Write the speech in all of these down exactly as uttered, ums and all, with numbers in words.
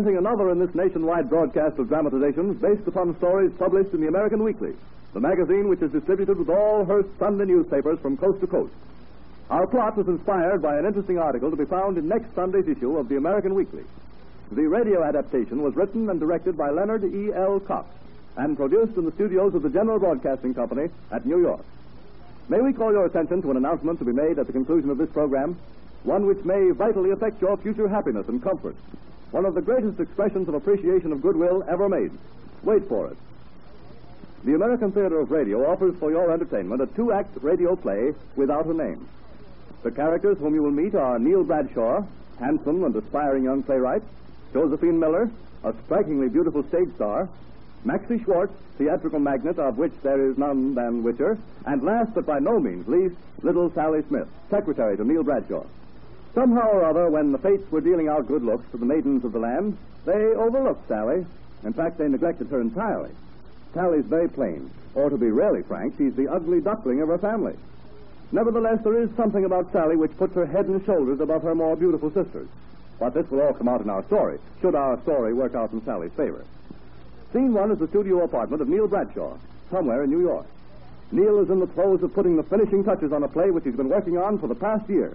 presenting another in this nationwide broadcast of dramatizations based upon stories published in the American Weekly, the magazine which is distributed with all Hearst Sunday newspapers from coast to coast. Our plot was inspired by an interesting article to be found in next Sunday's issue of the American Weekly. The radio adaptation was written and directed by Leonard E. L. Cox and produced in the studios of the General Broadcasting Company at New York. May we call your attention to an announcement to be made at the conclusion of this program, one which may vitally affect your future happiness and comfort, one of the greatest expressions of appreciation of goodwill ever made. Wait for it. The American Theater of Radio offers for your entertainment a two-act radio play without a name. The characters whom you will meet are Neil Bradshaw, handsome and aspiring young playwright, Josephine Miller, a strikingly beautiful stage star, Maxie Schwartz, theatrical magnate of which there is none than Witcher, and last but by no means least, little Sally Smith, secretary to Neil Bradshaw. Somehow or other, when the fates were dealing out good looks to the maidens of the land, they overlooked Sally. In fact, they neglected her entirely. Sally's very plain, or to be really frank, she's the ugly duckling of her family. Nevertheless, there is something about Sally which puts her head and shoulders above her more beautiful sisters. But this will all come out in our story, should our story work out in Sally's favor. Scene one is the studio apartment of Neil Bradshaw, somewhere in New York. Neil is in the throes of putting the finishing touches on a play which he's been working on for the past year.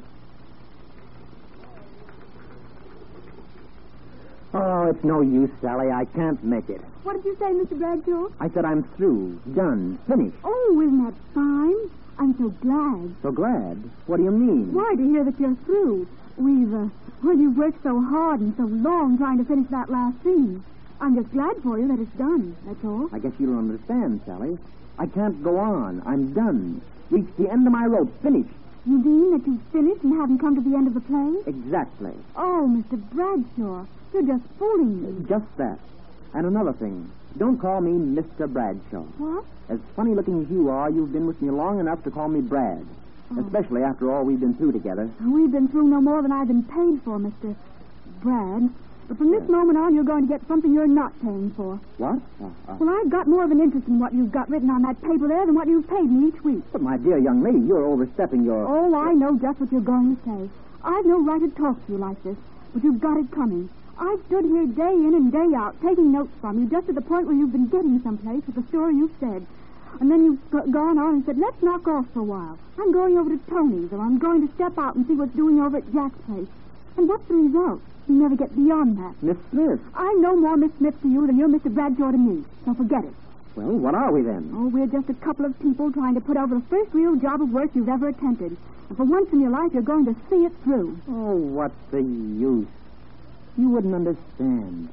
Oh, it's no use, Sally. I can't make it. What did you say, Mister Bradshaw? I said I'm through, done, finished. Oh, isn't that fine? I'm so glad. So glad? What do you mean? Why, to hear that you're through. We've, uh, well, you've worked so hard and so long trying to finish that last scene. I'm just glad for you that it's done, that's all. I guess you don't understand, Sally. I can't go on. I'm done. Reached the end of my rope. Finished. You mean that you've finished and haven't come to the end of the play? Exactly. Oh, Mister Bradshaw, you're just fooling me. Just that. And another thing. Don't call me Mister Bradshaw. What? As funny-looking as you are, you've been with me long enough to call me Brad. Oh. Especially after all we've been through together. We've been through no more than I've been paid for, Mister Brad. But from this yes. moment on, you're going to get something you're not paying for. What? Uh, uh. Well, I've got more of an interest in what you've got written on that paper there than what you've paid me each week. But, my dear young lady, you're overstepping your... Oh, I know just what you're going to say. I've no right to talk to you like this, but you've got it coming. I've stood here day in and day out, taking notes from you, just at the point where you've been getting someplace with the story you've said. And then you've g- gone on and said, let's knock off for a while. I'm going over to Tony's, or I'm going to step out and see what's doing over at Jack's place. And what's the result? You never get beyond that. Miss Smith. I'm no more Miss Smith to you than you're Mister Bradshaw to me. So forget it. Well, what are we then? Oh, we're just a couple of people trying to put over the first real job of work you've ever attempted. And for once in your life, you're going to see it through. Oh, what's the use? You wouldn't understand.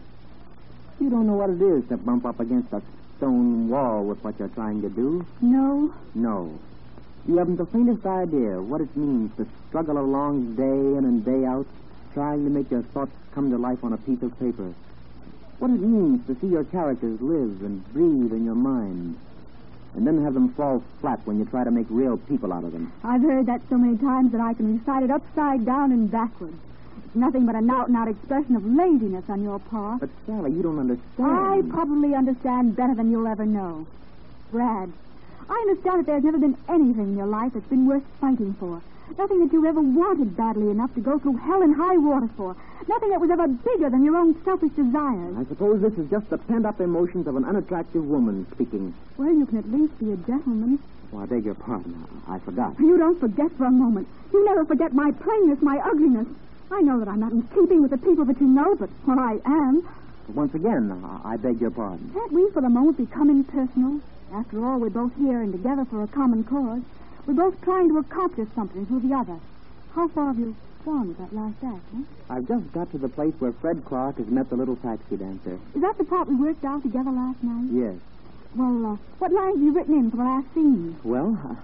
You don't know what it is to bump up against a stone wall with what you're trying to do. No? No. You haven't the faintest idea what it means to struggle along day in and day out, trying to make your thoughts come to life on a piece of paper. What it means to see your characters live and breathe in your mind, and then have them fall flat when you try to make real people out of them. I've heard that so many times that I can recite it upside down and backwards. It's nothing but an out-and-out expression of laziness on your part. But, Sally, you don't understand. I probably understand better than you'll ever know. Brad, I understand that there's never been anything in your life that's been worth fighting for. Nothing that you ever wanted badly enough to go through hell and high water for. Nothing that was ever bigger than your own selfish desires. I suppose this is just the pent-up emotions of an unattractive woman speaking. Well, you can at least be a gentleman. Oh, I beg your pardon. I forgot. You don't forget for a moment. You never forget my plainness, my ugliness. I know that I'm not in keeping with the people that you know, but, well, I am. Once again, I beg your pardon. Can't we for the moment become impersonal? After all, we're both here and together for a common cause. We're both trying to accomplish something through the other. How far have you gone with that last act, huh? I've just got to the place where Fred Clark has met the little taxi dancer. Is that the part we worked out together last night? Yes. Well, uh, what lines have you written in for the last scene? Well, uh,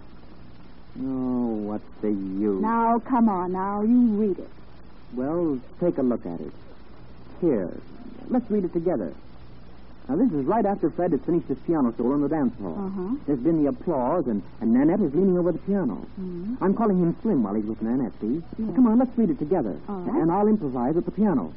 oh, what's the use? Now, come on, now, you read it. Well, take a look at it. Here, let's read it together. Now, this is right after Fred has finished his piano solo in the dance hall. Uh-huh. There's been the applause, and, and Nanette is leaning over the piano. Mm-hmm. I'm calling him Slim while he's with Nanette, see? Yeah. Come on, let's read it together. All right. And I'll improvise at the piano.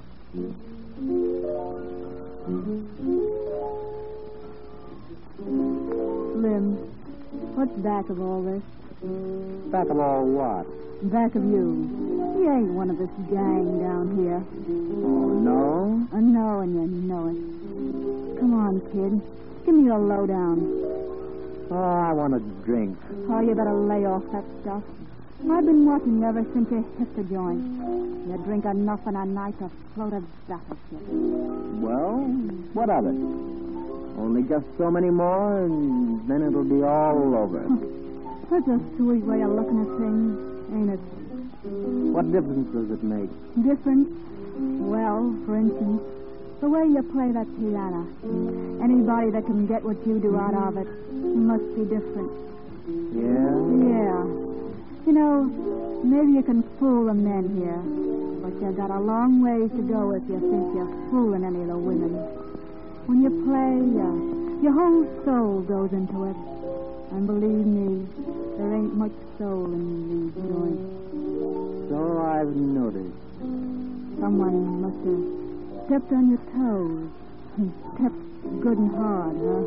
Slim, what's back of all this? Back of all what? Back of you. ain't one of this gang down here. Oh, no? I know, and you know it. Come on, kid. Give me your lowdown. Oh, I want a drink. Oh, you better lay off that stuff. I've been watching you ever since you hit the joint. You drink enough in a night to float a battleship. Well, what of it? Only just so many more, and then it'll be all over. That's a sweet way of looking at things, ain't it? What difference does it make? Different? Well, for instance, the way you play that piano. Anybody that can get what you do out of it must be different. Yeah? Yeah. You know, maybe you can fool the men here, but you got a long ways to go if you think you're fooling any of the women. When you play, uh, your whole soul goes into it. And believe me, there ain't much soul in these joints. So I've noticed. Someone must have stepped on your toes. And stepped good and hard, huh?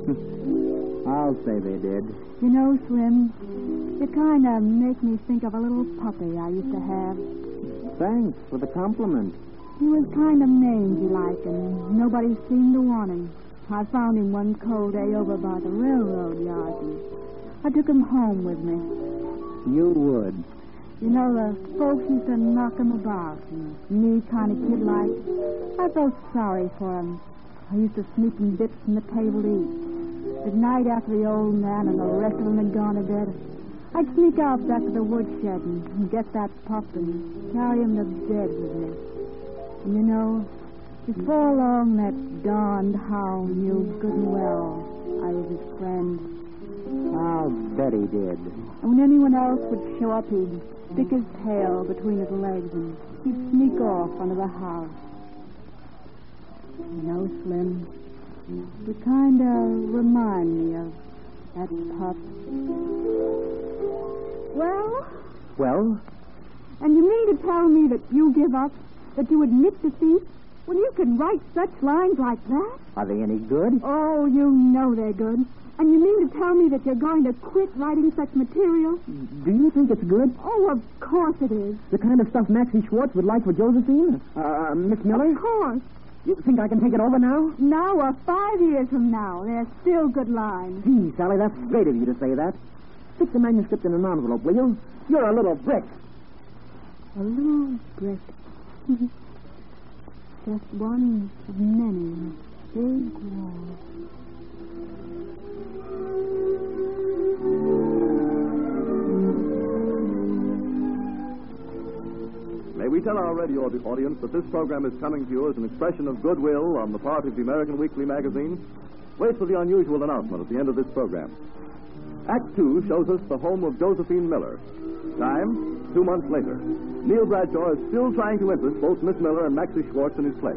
I'll say they did. You know, Slim, you kind of make me think of a little puppy I used to have. Thanks for the compliment. He was kind of mangy like, and nobody seemed to want him. I found him one cold day over by the railroad yard, and I took him home with me. You would. You know, the folks used to knock him about, and me kind of kid-like. I felt sorry for him. I used to sneak him bits from the table to eat. At night, after the old man and the rest of them had gone to bed, I'd sneak out back to the woodshed and, and get that pup and carry him to bed with me. And you know, before long, that darned hound knew good and well I was his friend. I'll bet he did. And when anyone else would show up, he'd stick his tail between his legs and he'd sneak off under the house. You know, Slim, you kind of remind me of that pup. Well? Well? And you mean to tell me that you give up? That you admit defeat? When you can write such lines like that? Are they any good? Oh, you know they're good. And you mean to tell me that you're going to quit writing such material? Do you think it's good? Oh, of course it is. The kind of stuff Maxie Schwartz would like for Josephine? Uh, Miss Miller? Of course. You think I can take it over now? Now or five years from now, they're still good lines. Gee, Sally, that's great of you to say that. Stick the manuscript in an envelope, will you? You're a little brick. A little brick. Just one of many big walls. May we tell our radio audience that this program is coming to you as an expression of goodwill on the part of the American Weekly magazine? Wait for the unusual announcement at the end of this program. Act Two shows us the home of Josephine Miller. Time, two months later. Neil Bradshaw is still trying to interest both Miss Miller and Maxie Schwartz in his play.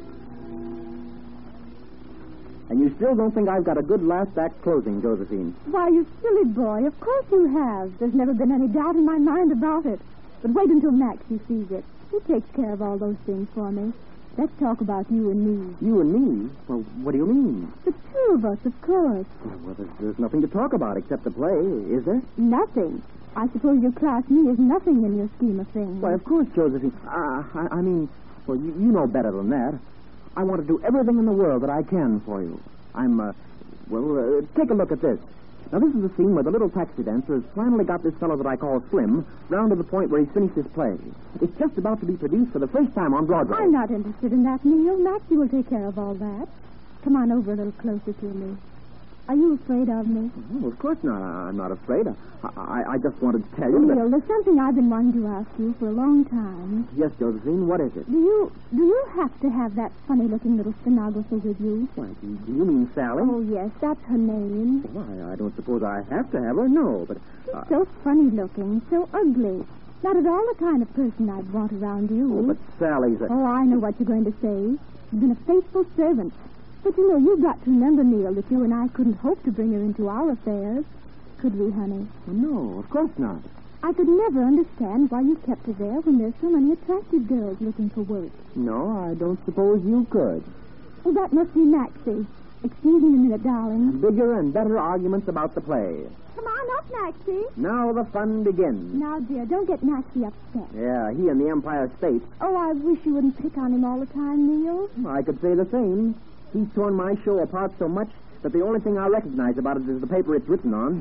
And you still don't think I've got a good last act closing, Josephine? Why, you silly boy, of course you have. There's never been any doubt in my mind about it. But wait until Maxie sees it. He takes care of all those things for me. Let's talk about you and me. You and me? Well, what do you mean? The two of us, of course. Well, there's, there's nothing to talk about except the play, is there? Nothing. I suppose you class me as nothing in your scheme of things. Why, of course, Josephine. Uh, I, I mean, well, you, you know better than that. I want to do everything in the world that I can for you. I'm, uh, well, uh, take a look at this. Now, this is a scene where the little taxi dancer has finally got this fellow that I call Slim round to the point where he's finished his play. It's just about to be produced for the first time on Broadway. I'm not interested in that, Neil. Maxie will take care of all that. Come on over a little closer to me. Are you afraid of me? Oh, of course not. I, I'm not afraid. I, I, I just wanted to tell you Neil, that... there's something I've been wanting to ask you for a long time. Yes, Josephine, what is it? Do you do you have to have that funny-looking little stenographer with you? Why, do do you mean Sally? Oh, yes, that's her name. Why, I don't suppose I have to have her, no, but... She's Uh, so funny-looking, so ugly. Not at all the kind of person I'd want around you. oh, but Sally's a... Oh, I know what you're going to say. She's been a faithful servant. But, you know, you've got to remember, Neil, that you and I couldn't hope to bring her into our affairs. Could we, honey? Well, no, of course not. I could never understand why you kept her there when there's so many attractive girls looking for work. No, I don't suppose you could. Well, that must be Maxie. Excuse me a minute, darling. Bigger and better arguments about the play. Come on up, Maxie. Now the fun begins. Now, dear, don't get Maxie upset. Yeah, he and the Empire State. Oh, I wish you wouldn't pick on him all the time, Neil. I could say the same. He's torn my show apart so much that the only thing I recognize about it is the paper it's written on.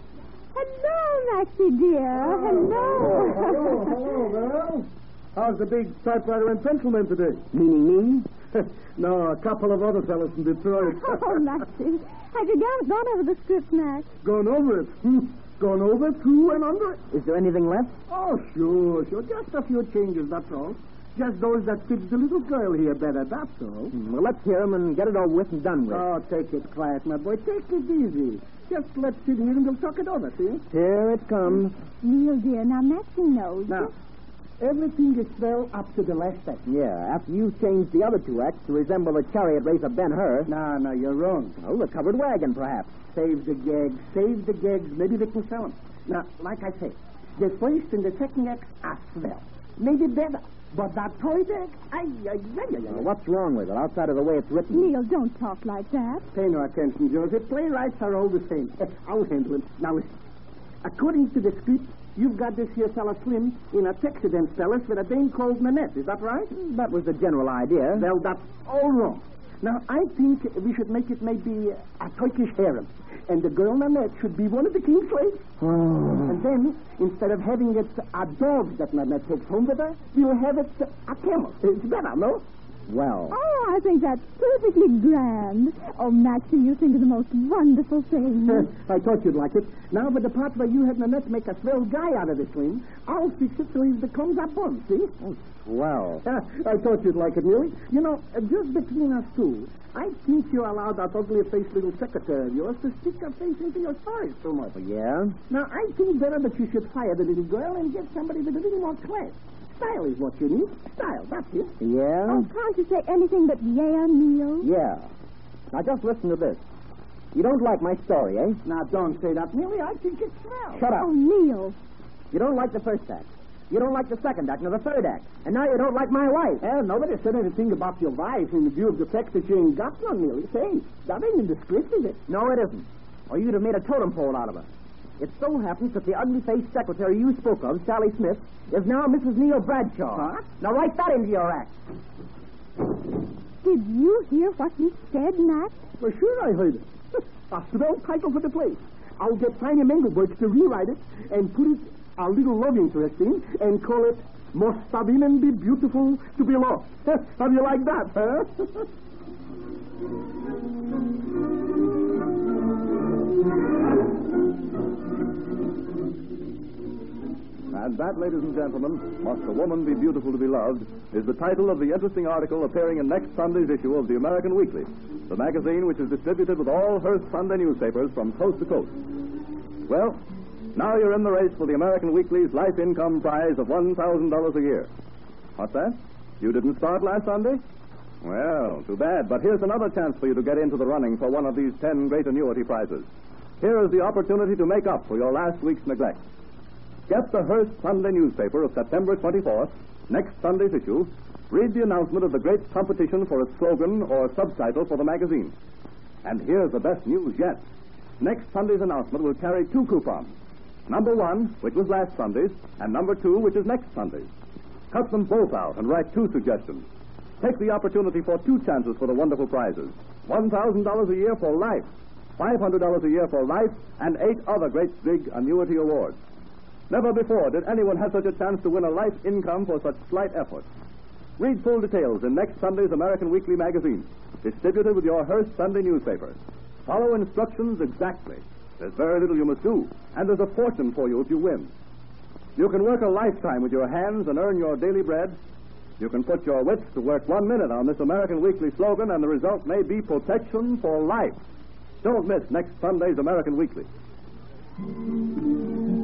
Hello, Maxie, dear. Hello. Hello, hello, girl. How's the big typewriter and pencil man today? Meaning me? No, a couple of other fellas from Detroit. Oh, Maxie. Have you gone, gone over the script, Max? Gone over it. Hmm. Gone over, through, and under it. Is there anything left? Oh, sure, sure. Just a few changes, that's all. Just those that fit the little girl here better, that's all. Hmm, well, let's hear 'em and get it over with and done with. Oh, take it quiet, my boy. Take it easy. Just let's sit here and we'll talk it over, see? Here it comes. Neil, dear, now Maxie knows. Now, everything is well up to the last act. Yeah, after you changed the other two acts to resemble the chariot race of Ben-Hur. No, no, you're wrong. Oh, the covered wagon, perhaps. Save the gags. Save the gags. Maybe they can sell them. Now, like I say, the first and the second act are swell. Maybe better. But that third act, ay, ay, ay, ay, ay. Well, what's wrong with it, outside of the way it's written? Neil, don't talk like that. Pay no attention, Joseph. Playwrights are all the same. I'll handle it. Now, listen. According to the script, you've got this here fella Slim in a Texident fellas with a dame called Nanette. Is that right? That was the general idea. Well, that's all wrong. Now, I think we should make it maybe a Turkish harem. And the girl Nanette should be one of the king's slaves. Oh. And then, instead of having it a dog that Nanette takes home with her, we'll have it a camel. It's better, no? Well. Oh, I think that's perfectly grand. Oh, Maxie, you think of the most wonderful thing. I thought you'd like it. Now, for the part where you had Nanette make a swell guy out of the swing, I'll fix it so he becomes a bum, see? Oh, swell. I thought you'd like it, really. You know, uh, just between us two, I think you allowed that ugly-faced little secretary of yours to stick her face into your stories so much. Oh, yeah? Now, I think better that you should fire the little girl and get somebody with a little more class. Style is what you need. Style, that's it. Yeah? Oh, can't you say anything but yeah, Neil? Yeah. Now, just listen to this. You don't like my story, eh? Now, don't say that, Millie. I think it's swell. Shut up. Oh, Neil. You don't like the first act. You don't like the second act nor the third act. And now you don't like my wife. Well, nobody said anything about your wife in view of the fact that you ain't got one, Millie. Say, that ain't in the script, is it? No, it isn't. Or you'd have made a totem pole out of her. It so happens that the ugly-faced secretary you spoke of, Sally Smith, is now Missus Neil Bradshaw. Huh? Now write that into your act. Did you hear what he said, Max? Well, sure I heard it. A swell title for the play. I'll get Tiny Mengelberg to rewrite it and put it a little love interest in and call it Must a Women Be Beautiful to Be Lost. How do you like that, huh? And that, ladies and gentlemen, Must a Woman Be Beautiful to Be Loved, is the title of the interesting article appearing in next Sunday's issue of the American Weekly, the magazine which is distributed with all Hearst Sunday newspapers from coast to coast. Well, now you're in the race for the American Weekly's life income prize of one thousand dollars a year. What's that? You didn't start last Sunday? Well, too bad, but here's another chance for you to get into the running for one of these ten great annuity prizes. Here is the opportunity to make up for your last week's neglect. Get the Hearst Sunday newspaper of September twenty-fourth, next Sunday's issue. Read the announcement of the great competition for a slogan or subtitle for the magazine. And here's the best news yet. Next Sunday's announcement will carry two coupons. Number one, which was last Sunday's, and number two, which is next Sunday's. Cut them both out and write two suggestions. Take the opportunity for two chances for the wonderful prizes. one thousand dollars a year for life, five hundred dollars a year for life, and eight other great big annuity awards. Never before did anyone have such a chance to win a life income for such slight effort. Read full details in next Sunday's American Weekly magazine, distributed with your Hearst Sunday newspaper. Follow instructions exactly. There's very little you must do, and there's a fortune for you if you win. You can work a lifetime with your hands and earn your daily bread. You can put your wits to work one minute on this American Weekly slogan, and the result may be protection for life. Don't miss next Sunday's American Weekly.